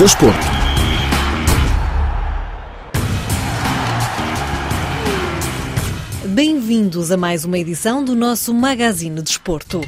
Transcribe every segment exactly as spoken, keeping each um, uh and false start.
Desporto. Bem-vindos a mais uma edição do nosso Magazine Desporto.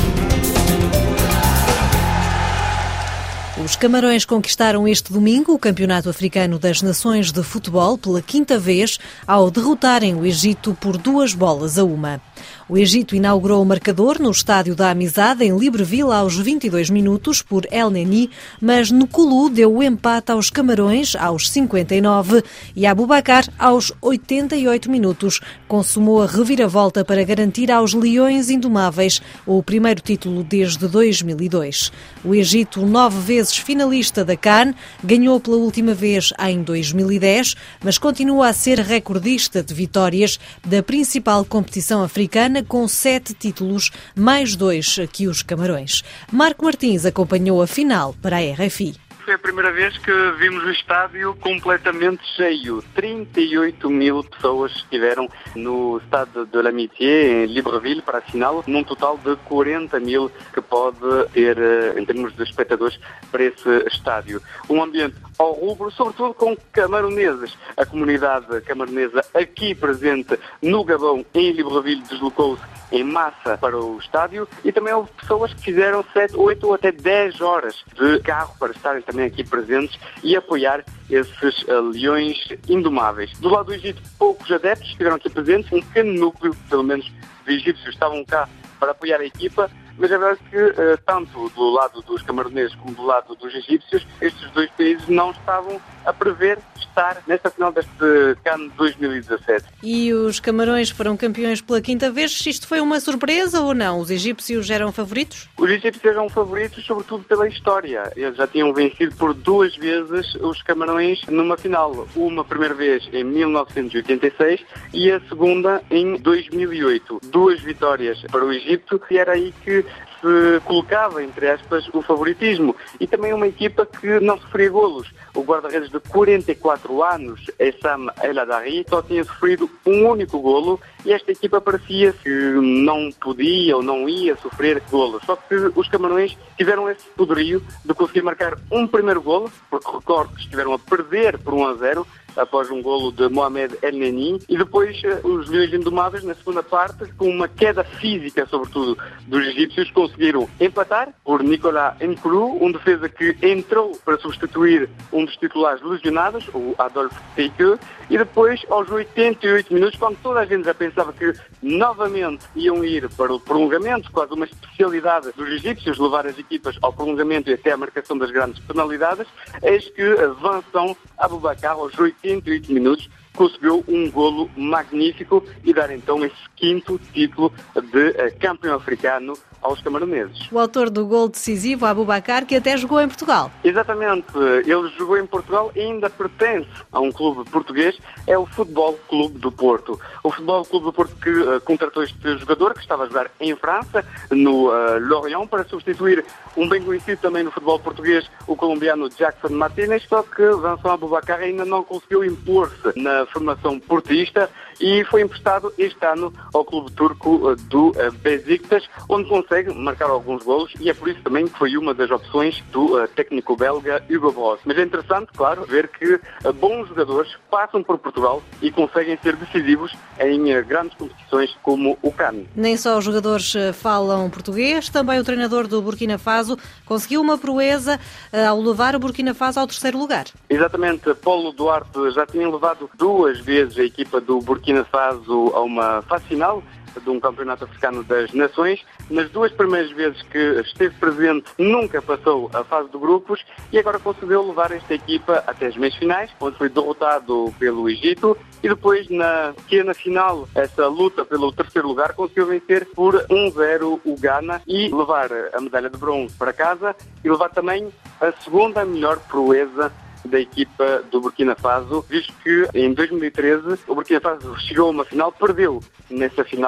Os Camarões conquistaram este domingo o Campeonato Africano das Nações de Futebol pela quinta vez ao derrotarem o Egito por duas bolas a uma. O Egito inaugurou o marcador no Estádio da Amizade, em Libreville, aos vinte e dois minutos, por El Neni, mas Nkulu deu o empate aos Camarões aos cinquenta e nove e Abubakar aos oitenta e oito minutos. Consumou a reviravolta para garantir aos Leões Indomáveis o primeiro título desde dois mil e dois. O Egito, nove vezes finalista da CAN, ganhou pela última vez em dois mil e dez, mas continua a ser recordista de vitórias da principal competição africana, com sete títulos, mais dois que os Camarões. Marco Martins acompanhou a final para a R F I. Foi a primeira vez que vimos o estádio completamente cheio. trinta e oito mil pessoas estiveram no Stade de l'Amitié, em Libreville, para a final, num total de quarenta mil que pode ter, em termos de espectadores, para esse estádio. Um ambiente ao rubro, sobretudo com camaroneses. A comunidade camaronesa aqui presente no Gabão, em Libreville, deslocou-se em massa para o estádio, e também houve pessoas que fizeram sete, oito ou até dez horas de carro para estarem também aqui presentes e apoiar esses uh, leões indomáveis. Do lado do Egito, poucos adeptos estiveram aqui presentes, um pequeno núcleo, pelo menos, de egípcios estavam cá para apoiar a equipa, mas é verdade que, uh, tanto do lado dos camaroneses como do lado dos egípcios, estes dois países não estavam a prever estar nesta final deste CAN dois mil e dezassete. E os Camarões foram campeões pela quinta vez. Isto foi uma surpresa ou não? Os egípcios eram favoritos? Os egípcios eram favoritos, sobretudo pela história. Eles já tinham vencido por duas vezes os Camarões numa final. Uma primeira vez em mil novecentos e oitenta e seis e a segunda em dois mil e oito. Duas vitórias para o Egito, e era aí que se colocava, entre aspas, o favoritismo. E também uma equipa que não sofria golos. O guarda-redes de quarenta e quatro anos, Essam El Hadari, só tinha sofrido um único golo, e esta equipa parecia que não podia ou não ia sofrer golos. Só que os Camarões tiveram esse poderio de conseguir marcar um primeiro golo, porque recordo que estiveram a perder por um a zero, após um golo de Mohamed El Neni, e depois os Leões Indomáveis, na segunda parte, com uma queda física, sobretudo, dos egípcios, conseguiram empatar por Nicolas Nkulu, um defesa que entrou para substituir um dos titulares lesionados, o Adolphe Teique, e depois, aos oitenta e oito minutos, quando toda a gente já pensava que novamente iam ir para o prolongamento, quase uma especialidade dos egípcios, levar as equipas ao prolongamento e até à marcação das grandes penalidades, eis que Vincent Abubakar, aos oitenta e oito minutos, conseguiu um golo magnífico e dar então esse quinto título de uh, campeão africano aos camaroneses. O autor do gol decisivo, Abubakar, que até jogou em Portugal. Exatamente, ele jogou em Portugal e ainda pertence a um clube português, é o Futebol Clube do Porto. O Futebol Clube do Porto que uh, contratou este jogador, que estava a jogar em França, no uh, Lorient, para substituir um bem conhecido também no futebol português, o colombiano Jackson Martínez, só que Vincent Abubakar ainda não conseguiu impor-se na formação portista e foi emprestado este ano ao clube turco do Besiktas, onde consegue marcar alguns golos, e é por isso também que foi uma das opções do uh, técnico belga Hugo Bross. Mas é interessante, claro, ver que uh, bons jogadores passam por Portugal e conseguem ser decisivos em uh, grandes competições como o CAN. Nem só os jogadores uh, falam português, também o treinador do Burkina Faso conseguiu uma proeza uh, ao levar o Burkina Faso ao terceiro lugar. Exatamente, Paulo Duarte já tinha levado duas vezes a equipa do Burkina Faso a uma fase final de um campeonato africano das nações. Nas duas primeiras vezes que esteve presente, nunca passou a fase de grupos, e agora conseguiu levar esta equipa até as meias finais, onde foi derrotado pelo Egito, e depois, na pequena final, essa luta pelo terceiro lugar, conseguiu vencer por um a zero o Ghana e levar a medalha de bronze para casa, e levar também a segunda melhor proeza da equipa do Burkina Faso, visto que em dois mil e treze o Burkina Faso chegou a uma final, perdeu nessa final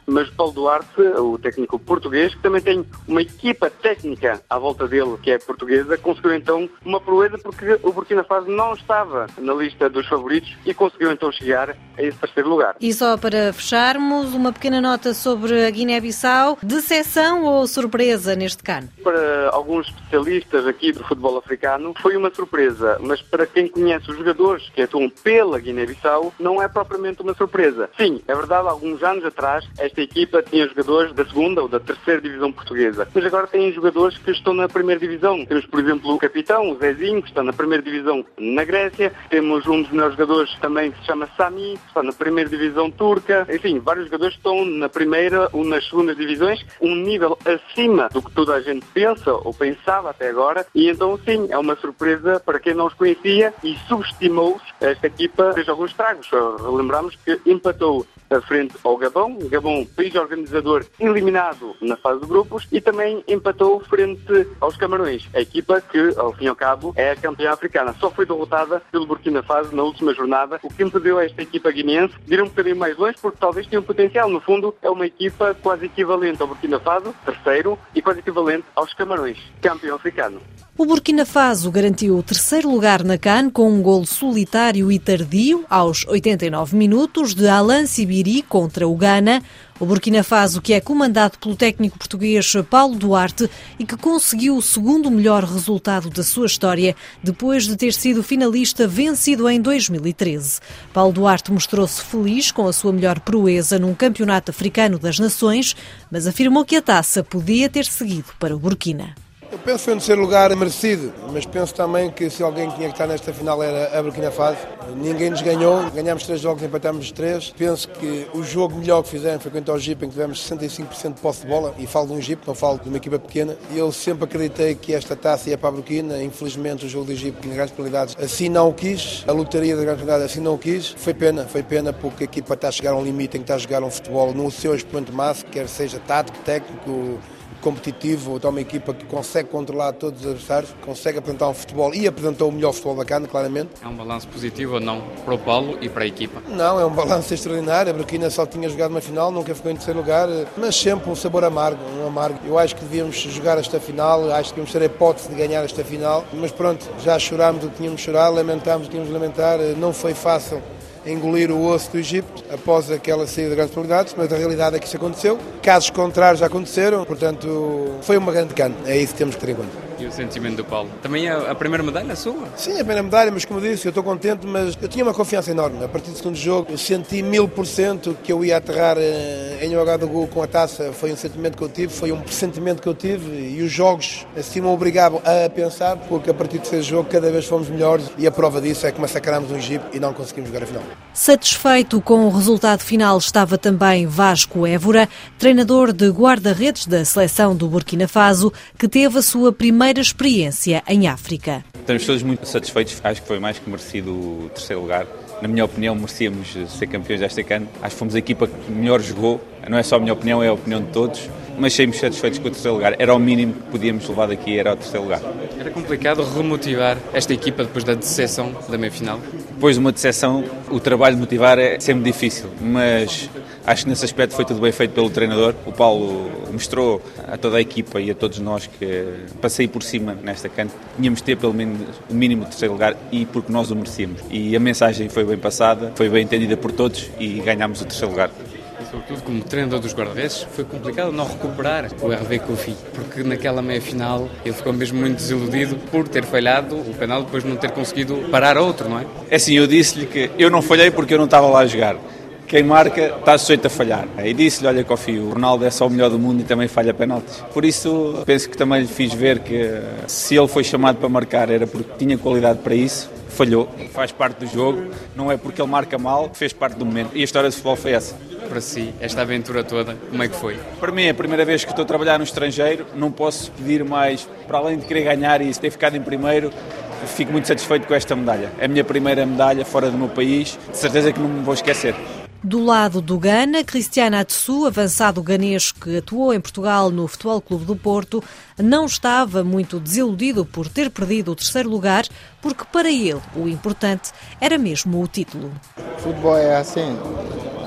mas Paulo Duarte, o técnico português, que também tem uma equipa técnica à volta dele, que é portuguesa, conseguiu então uma proeza porque o Burkina Faso não estava na lista dos favoritos e conseguiu então chegar a esse terceiro lugar. E só para fecharmos, uma pequena nota sobre a Guiné-Bissau. Decepção ou surpresa neste CAN? Para alguns especialistas aqui do futebol africano, foi uma surpresa, mas para quem conhece os jogadores que atuam pela Guiné-Bissau, não é propriamente uma surpresa. Sim, é verdade, há alguns anos atrás, esta equipa tinha jogadores da segunda ou da terceira divisão portuguesa, mas agora tem jogadores que estão na primeira divisão. Temos, por exemplo, o capitão, o Zezinho, que está na primeira divisão na Grécia. Temos um dos melhores jogadores também que se chama Sami, que está na primeira divisão turca. Enfim, vários jogadores estão na primeira ou nas segundas divisões, um nível acima do que toda a gente pensa ou pensava até agora. E então, sim, é uma surpresa para quem não os conhecia e subestimou-os. Esta equipa fez alguns estragos. Lembramos que empatou frente ao Gabão, o Gabão, país organizador, eliminado na fase de grupos, e também empatou frente aos Camarões, a equipa que, ao fim e ao cabo, é a campeã africana. Só foi derrotada pelo Burkina Faso na última jornada, o que impediu a esta equipa guineense de ir um bocadinho mais longe, porque talvez tenha um potencial. No fundo, é uma equipa quase equivalente ao Burkina Faso, terceiro, e quase equivalente aos Camarões, campeão africano. O Burkina Faso garantiu o terceiro lugar na CAN com um golo solitário e tardio, aos oitenta e nove minutos, de Alan Sibiri contra o Ghana. O Burkina Faso, que é comandado pelo técnico português Paulo Duarte e que conseguiu o segundo melhor resultado da sua história, depois de ter sido finalista vencido em dois mil e treze. Paulo Duarte mostrou-se feliz com a sua melhor proeza num campeonato africano das nações, mas afirmou que a taça podia ter seguido para o Burkina. Eu penso que foi um terceiro lugar merecido, mas penso também que se alguém tinha que estar nesta final era a Burkina Faso. Ninguém nos ganhou, ganhámos três jogos, empatámos três. Penso que o jogo melhor que fizemos foi contra o Egito, em que tivemos sessenta e cinco por cento de posse de bola, e falo de um Egito, não falo de uma equipa pequena. E eu sempre acreditei que esta taça ia para a Burkina. Infelizmente o jogo do Egito, com grandes penalidades, assim não o quis. A lotaria das grandes penalidades assim não o quis. Foi pena, foi pena porque a equipa está a chegar a um limite em que está a jogar um futebol no seu expoente máximo, quer seja tático, técnico, competitivo, ou então uma equipa que consegue controlar todos os adversários, consegue apresentar um futebol e apresentou o melhor futebol da CAN, claramente. É um balanço positivo ou não para o Paulo e para a equipa? Não, é um balanço extraordinário. A Burkina só tinha jogado uma final, nunca ficou em terceiro lugar, mas sempre um sabor amargo, um amargo. Eu acho que devíamos jogar esta final, acho que devíamos ter a hipótese de ganhar esta final, mas pronto, já chorámos o que tínhamos de chorar, lamentámos o que tínhamos de lamentar, não foi fácil engolir o osso do Egito após aquela saída de grandes probabilidades, mas a realidade é que isso aconteceu. Casos contrários já aconteceram, portanto foi uma grande CAN, é isso que temos que ter em conta. E o sentimento do Paulo? Também é a primeira medalha sua? Sim, a primeira medalha, mas como disse, eu estou contente, mas eu tinha uma confiança enorme. A partir do segundo jogo, eu senti mil por cento que eu ia aterrar em Ouagadougou com a taça. Foi um sentimento que eu tive, foi um pressentimento que eu tive, e os jogos assim me obrigavam a pensar, porque a partir do terceiro jogo cada vez fomos melhores, e a prova disso é que massacrámos o Egito e não conseguimos jogar a final. Satisfeito com o resultado final estava também Vasco Évora, treinador de guarda-redes da seleção do Burkina Faso, que teve a sua primeira experiência em África. Estamos todos muito satisfeitos, acho que foi mais que merecido o terceiro lugar. Na minha opinião, merecíamos ser campeões desta CAN. Acho que fomos a equipa que melhor jogou, não é só a minha opinião, é a opinião de todos, mas saímos satisfeitos com o terceiro lugar. Era o mínimo que podíamos levar daqui, era o terceiro lugar. Era complicado remotivar esta equipa depois da decepção da meia-final? Depois de uma decepção, o trabalho de motivar é sempre difícil, mas acho que nesse aspecto foi tudo bem feito pelo treinador. O Paulo mostrou a toda a equipa e a todos nós que passei por cima nesta CAN. Tínhamos de ter pelo menos o mínimo de terceiro lugar, e porque nós o merecíamos. E a mensagem foi bem passada, foi bem entendida por todos e ganhámos o terceiro lugar. E sobretudo como treinador dos guarda-redes, foi complicado não recuperar o Hervé Kofi, porque naquela meia-final ele ficou mesmo muito desiludido por ter falhado o penal, depois de não ter conseguido parar outro, não é? É assim, eu disse-lhe que eu não falhei porque eu não estava lá a jogar. Quem marca está sujeito a falhar. E disse-lhe, olha Kofi, o Ronaldo é só o melhor do mundo e também falha penaltis. Por isso, penso que também lhe fiz ver que se ele foi chamado para marcar era porque tinha qualidade para isso. Falhou, faz parte do jogo, não é porque ele marca mal, fez parte do momento. E a história do futebol foi essa. Para si, esta aventura toda, como é que foi? Para mim é a primeira vez que estou a trabalhar no estrangeiro, não posso pedir mais, para além de querer ganhar e ter ficado em primeiro, fico muito satisfeito com esta medalha. É a minha primeira medalha fora do meu país, de certeza que não me vou esquecer. Do lado do Ghana, Cristiano Atsu, avançado ganês que atuou em Portugal no Futebol Clube do Porto, não estava muito desiludido por ter perdido o terceiro lugar, porque para ele o importante era mesmo o título. Futebol é assim,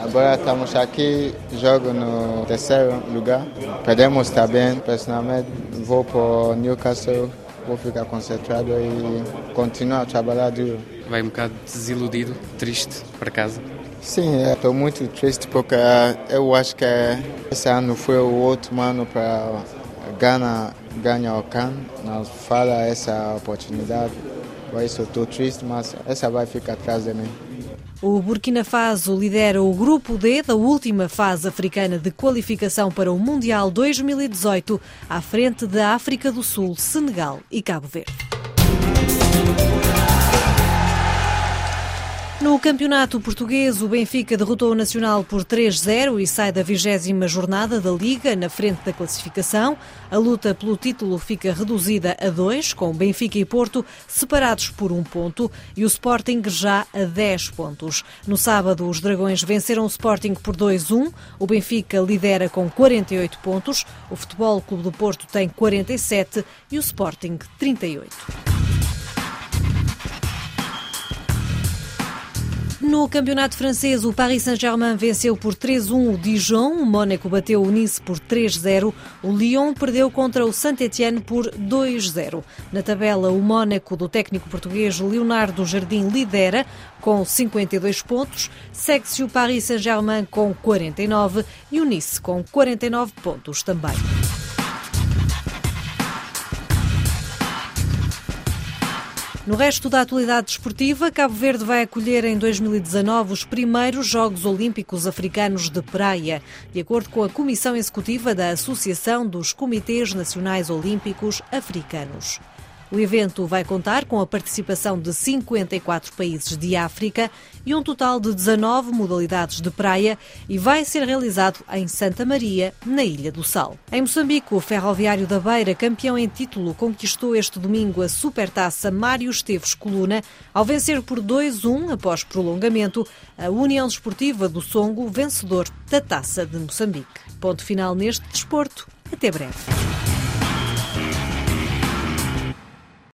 Agora estamos aqui, jogo no terceiro lugar. Perdemos também, personalmente, vou para o Newcastle, vou ficar concentrado e continuar a trabalhar duro. Vai um bocado desiludido, triste para casa? Sim, estou muito triste porque eu acho que esse ano foi o último ano para Ghana ganhar o CAN. Não fala essa oportunidade. Por isso estou triste, mas essa vai ficar atrás de mim. O Burkina Faso lidera o Grupo D da última fase africana de qualificação para o Mundial dois mil e dezoito, à frente da África do Sul, Senegal e Cabo Verde. No campeonato português, o Benfica derrotou o Nacional por três a zero e sai da vigésima jornada da Liga na frente da classificação. A luta pelo título fica reduzida a dois, com Benfica e Porto separados por um ponto e o Sporting já a dez pontos. No sábado, os Dragões venceram o Sporting por dois a um. O Benfica lidera com quarenta e oito pontos, o Futebol Clube do Porto tem quarenta e sete e o Sporting trinta e oito. No campeonato francês, o Paris Saint-Germain venceu por três a um o Dijon, o Mónaco bateu o Nice por três a zero, o Lyon perdeu contra o Saint-Étienne por dois a zero. Na tabela, o Mónaco do técnico português Leonardo Jardim lidera com cinquenta e dois pontos, segue-se o Paris Saint-Germain com quarenta e nove e o Nice com quarenta e nove pontos também. No resto da atualidade desportiva, Cabo Verde vai acolher em dois mil e dezanove os primeiros Jogos Olímpicos Africanos de Praia, de acordo com a Comissão Executiva da Associação dos Comitês Nacionais Olímpicos Africanos. O evento vai contar com a participação de cinquenta e quatro países de África e um total de dezanove modalidades de praia e vai ser realizado em Santa Maria, na Ilha do Sal. Em Moçambique, o Ferroviário da Beira, campeão em título, conquistou este domingo a Supertaça Mário Esteves Coluna ao vencer por dois a um, após prolongamento, a União Desportiva do Songo, vencedor da Taça de Moçambique. Ponto final neste desporto. Até breve.